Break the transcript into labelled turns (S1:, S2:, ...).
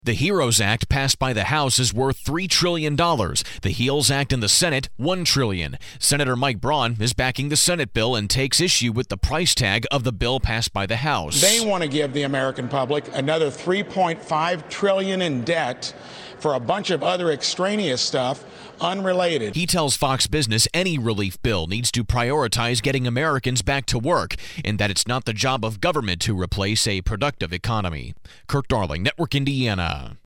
S1: The HEROES Act passed by the House is worth $3 trillion. The HEALS Act in the Senate, $1 trillion. Senator Mike Braun is backing the Senate bill and takes issue with the price tag of the bill passed by the House.
S2: They want to give the American public another $3.5 trillion in debt for a bunch of other extraneous stuff unrelated.
S1: He tells Fox Business any relief bill needs to prioritize getting Americans back to work and that it's not the job of government to replace a productive economy. Kirk Darling, Network Indiana.